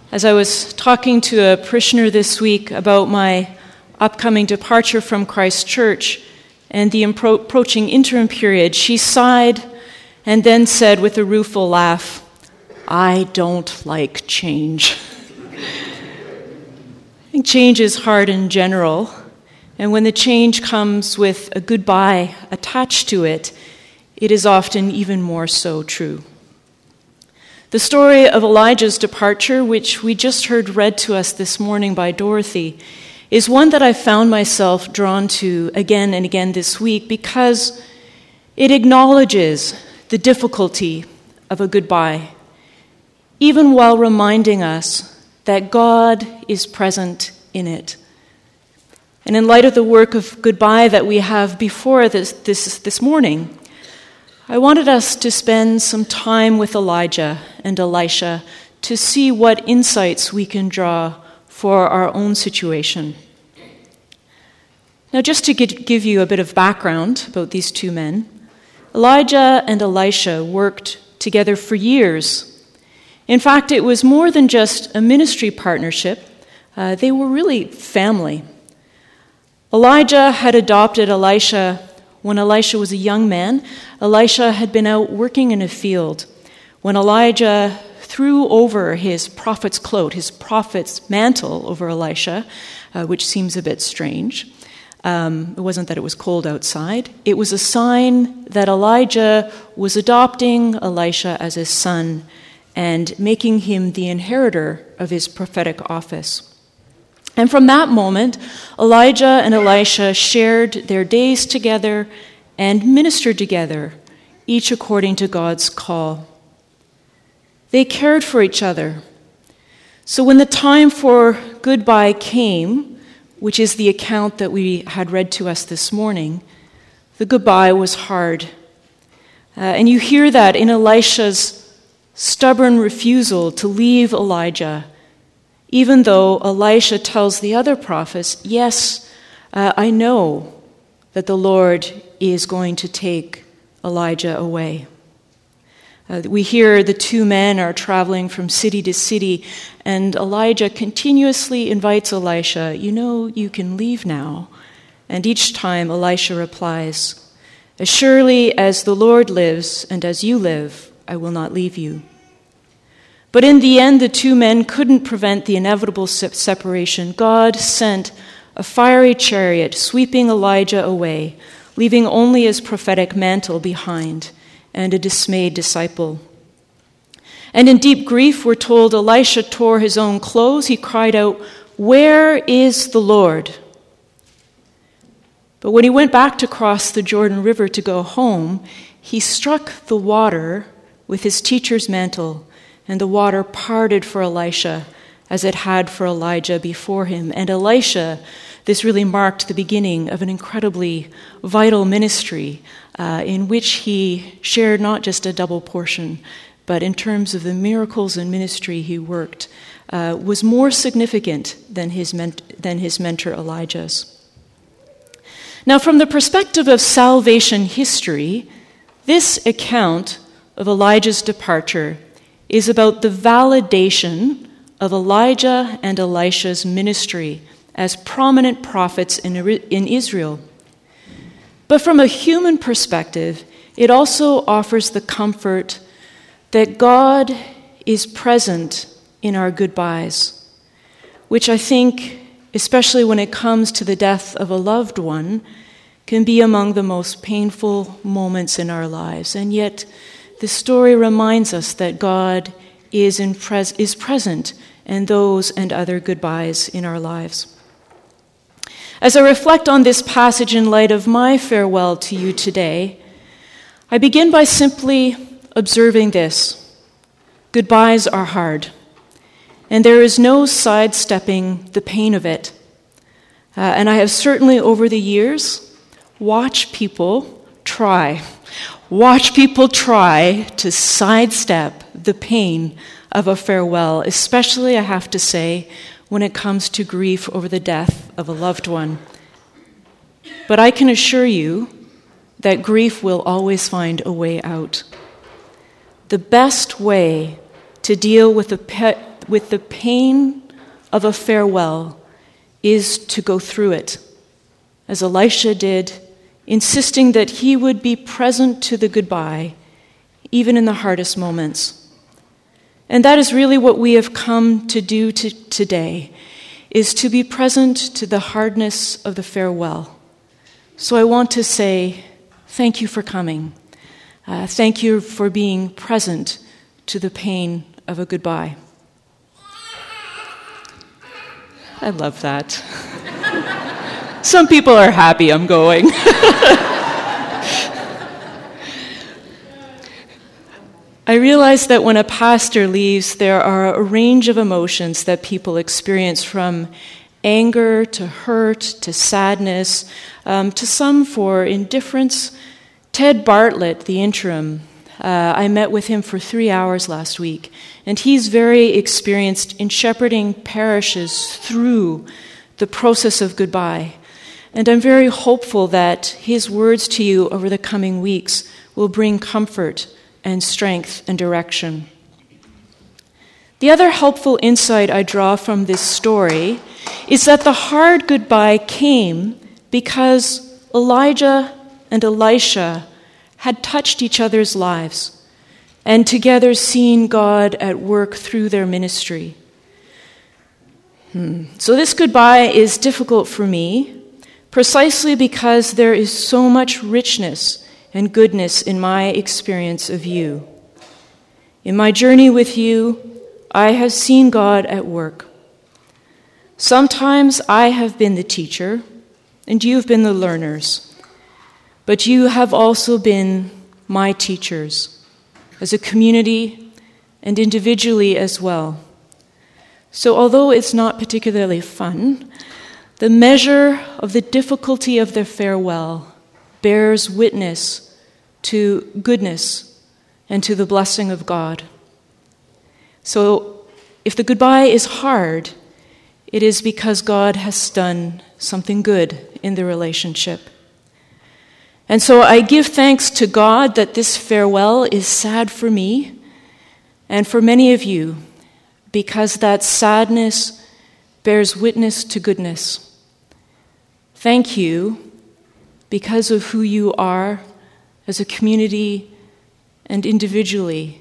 As I was talking to a parishioner this week about my upcoming departure from Christ Church and the approaching interim period, she sighed and then said with a rueful laugh, "I don't like change." I think change is hard in general, and when the change comes with a goodbye attached to it, it is often even more so true. The story of Elijah's departure, which we just heard read to us this morning by Dorothy, is one that I found myself drawn to again and again this week because it acknowledges the difficulty of a goodbye, even while reminding us that God is present in it. And in light of the work of goodbye that we have before this morning, I wanted us to spend some time with Elijah and Elisha to see what insights we can draw for our own situation. Now, just to give you a bit of background about these two men, Elijah and Elisha worked together for years. In fact, it was more than just a ministry partnership. They were really family. Elijah had adopted Elisha when Elisha was a young man. Elisha had been out working in a field when Elijah threw over his prophet's cloak, his prophet's mantle over Elisha, which seems a bit strange. It wasn't that it was cold outside. It was a sign that Elijah was adopting Elisha as his son and making him the inheritor of his prophetic office. And from that moment, Elijah and Elisha shared their days together and ministered together, each according to God's call. They cared for each other. So when the time for goodbye came, which is the account that we had read to us this morning, the goodbye was hard. And you hear that in Elisha's stubborn refusal to leave Elijah, even though Elisha tells the other prophets, yes, I know that the Lord is going to take Elijah away. We hear the two men are traveling from city to city, and Elijah continuously invites Elisha, you can leave now. And each time Elisha replies, as surely as the Lord lives and as you live, I will not leave you. But in the end, the two men couldn't prevent the inevitable separation. God sent a fiery chariot sweeping Elijah away, leaving only his prophetic mantle behind and a dismayed disciple. And in deep grief, we're told Elisha tore his own clothes. He cried out, "Where is the Lord?" But when he went back to cross the Jordan River to go home, he struck the water with his teacher's mantle, and the water parted for Elisha as it had for Elijah before him. And Elisha, this really marked the beginning of an incredibly vital ministry in which he shared not just a double portion, but in terms of the miracles and ministry he worked, was more significant than his mentor Elijah's. Now, from the perspective of salvation history, this account of Elijah's departure is about the validation of Elijah and Elisha's ministry as prominent prophets in Israel. But from a human perspective, it also offers the comfort that God is present in our goodbyes, which I think, especially when it comes to the death of a loved one, can be among the most painful moments in our lives. And yet, the story reminds us that God is present in those and other goodbyes in our lives. As I reflect on this passage in light of my farewell to you today, I begin by simply observing this. Goodbyes are hard, and there is no sidestepping the pain of it. And I have certainly over the years watched people try to sidestep the pain of a farewell, especially, I have to say, when it comes to grief over the death of a loved one. But I can assure you that grief will always find a way out. The best way to deal with the with the pain of a farewell is to go through it, as Elisha did, insisting that he would be present to the goodbye, even in the hardest moments. And that is really what we have come to do today, is to be present to the hardness of the farewell. So I want to say thank you for coming. Thank you for being present to the pain of a goodbye. I love that. Some people are happy I'm going. I realize that when a pastor leaves, there are a range of emotions that people experience, from anger to hurt to sadness, to some for indifference. Ted Bartlett, the interim, I met with him for 3 hours last week, and he's very experienced in shepherding parishes through the process of goodbye. And I'm very hopeful that his words to you over the coming weeks will bring comfort and strength and direction. The other helpful insight I draw from this story is that the hard goodbye came because Elijah and Elisha had touched each other's lives and together seen God at work through their ministry. So this goodbye is difficult for me, precisely because there is so much richness and goodness in my experience of you. In my journey with you, I have seen God at work. Sometimes I have been the teacher, and you have been the learners, but you have also been my teachers, as a community and individually as well. So although it's not particularly fun, the measure of the difficulty of the farewell bears witness to goodness and to the blessing of God. So if the goodbye is hard, it is because God has done something good in the relationship. And so I give thanks to God that this farewell is sad for me and for many of you, because that sadness bears witness to goodness. Thank you because of who you are as a community and individually.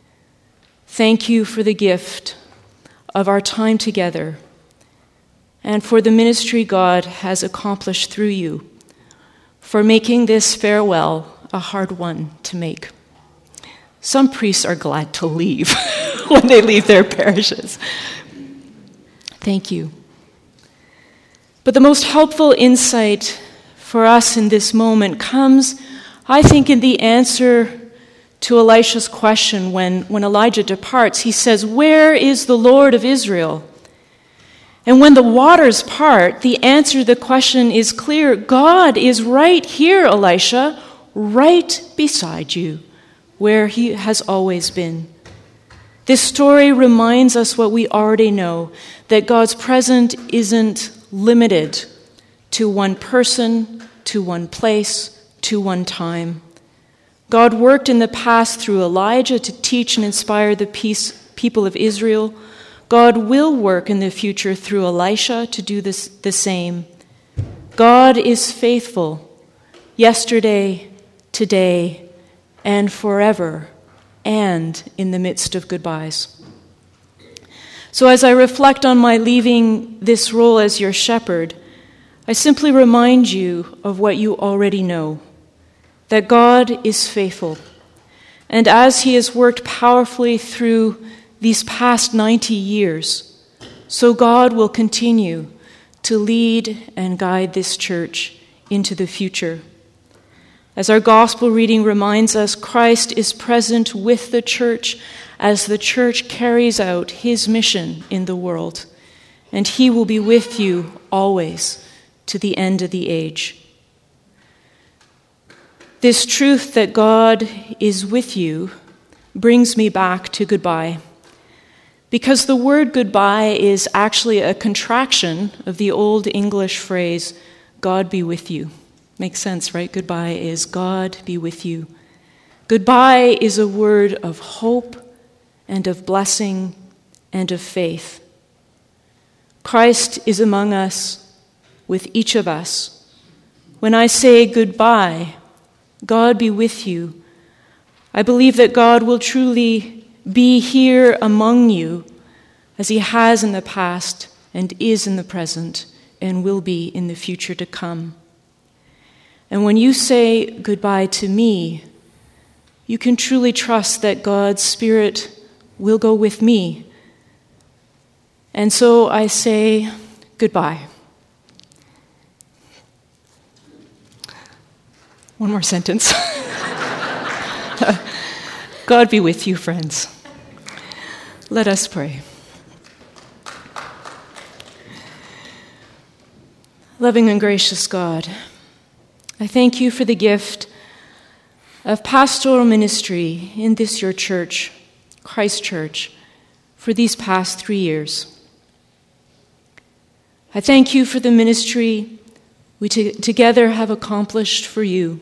Thank you for the gift of our time together and for the ministry God has accomplished through you, for making this farewell a hard one to make. Some priests are glad to leave when they leave their parishes. Thank you. But the most helpful insight for us in this moment comes, I think, in the answer to Elisha's question when Elijah departs. He says, "Where is the Lord of Israel?" And when the waters part, the answer to the question is clear. God is right here, Elisha, right beside you, where he has always been. This story reminds us what we already know, that God's presence isn't limited to one person, to one place, to one time. God worked in the past through Elijah to teach and inspire the people of Israel. God will work in the future through Elisha to do the same. God is faithful yesterday, today, and forever, and in the midst of goodbyes. So as I reflect on my leaving this role as your shepherd, I simply remind you of what you already know, that God is faithful. And as he has worked powerfully through these past 90 years, so God will continue to lead and guide this church into the future. As our gospel reading reminds us, Christ is present with the church as the church carries out his mission in the world, and he will be with you always to the end of the age. This truth that God is with you brings me back to goodbye, because the word goodbye is actually a contraction of the Old English phrase, God be with you. Makes sense, right? Goodbye is God be with you. Goodbye is a word of hope and of blessing and of faith. Christ is among us, with each of us. When I say goodbye, God be with you, I believe that God will truly be here among you, as he has in the past and is in the present and will be in the future to come. And when you say goodbye to me, you can truly trust that God's Spirit will go with me. And so I say goodbye. One more sentence. God be with you, friends. Let us pray. Loving and gracious God, I thank you for the gift of pastoral ministry in this your church, Christ Church, for these past 3 years. I thank you for the ministry we together have accomplished for you.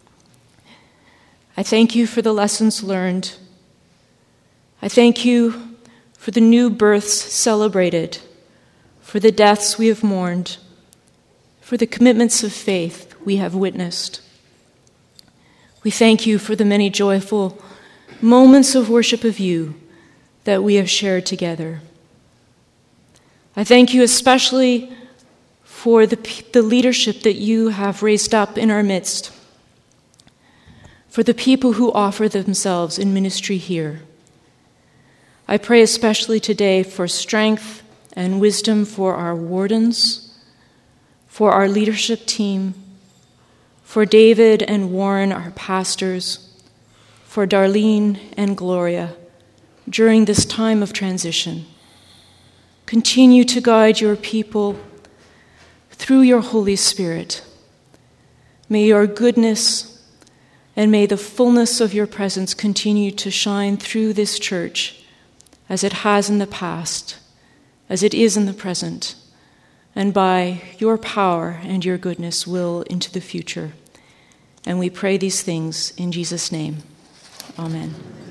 I thank you for the lessons learned. I thank you for the new births celebrated, for the deaths we have mourned, for the commitments of faith we have witnessed. We thank you for the many joyful moments of worship of you that we have shared together. I thank you especially for the leadership that you have raised up in our midst, for the people who offer themselves in ministry here. I pray especially today for strength and wisdom for our wardens, for our leadership team, for David and Warren, our pastors, for Darlene and Gloria during this time of transition. Continue to guide your people through your Holy Spirit. May your goodness and may the fullness of your presence continue to shine through this church as it has in the past, as it is in the present, and by your power and your goodness will into the future. And we pray these things in Jesus' name. Amen.